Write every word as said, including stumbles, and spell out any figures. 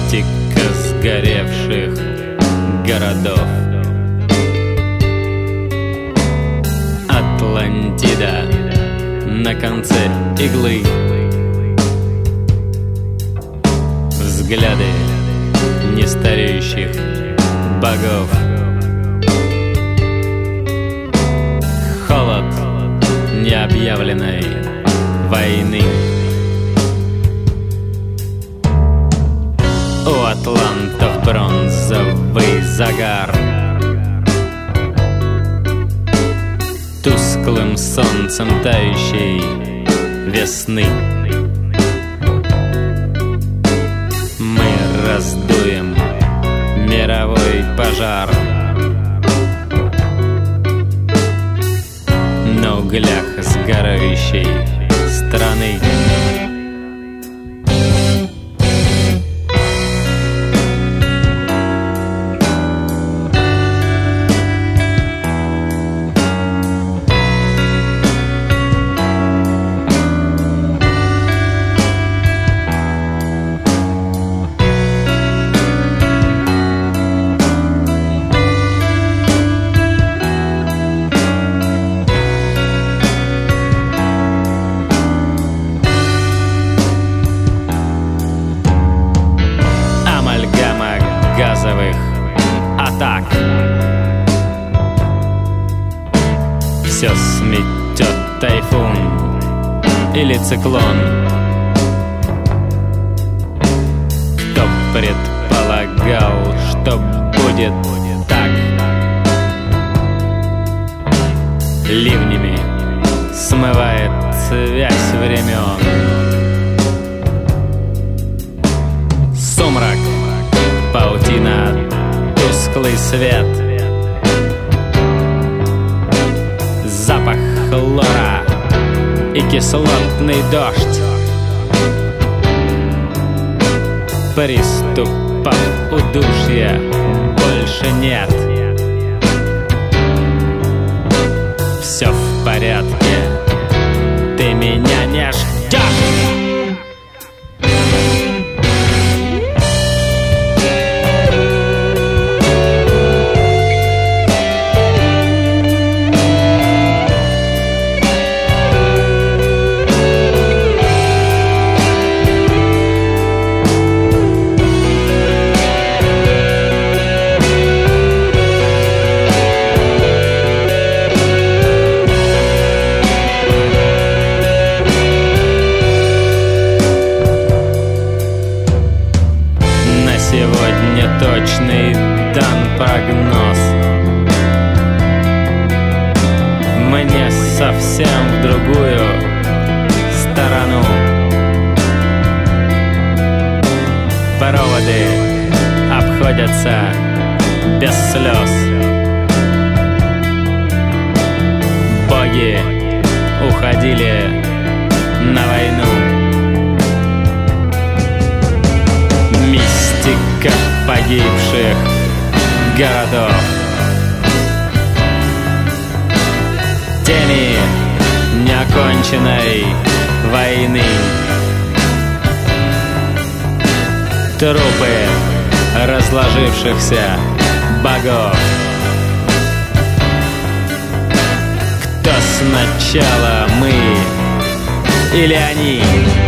Мистика сгоревших городов. Атлантида на конце иглы. Взгляды нестареющих богов. Холод необъявленной войны. У атлантов бронзовый загар. Тусклым солнцем тающей весны. Мы раздуем мировой пожар на углях сгорающей страны. Газовых атак. Все сметет тайфун или циклон. Кто предполагал, что будет так? Ливнями смывает связь времен. Сумрак, паутина, тусклый свет. Запах хлора и кислотный дождь. Приступов удушья больше нет. Все в порядке, ты меня не ждешь. Сегодня точный дан прогноз. Мне совсем в другую сторону. Проводы обходятся без слез. Боги уходили на войну. Мистика погибших городов. Тени неоконченной войны. Трупы разложившихся богов. Кто сначала, мы или они?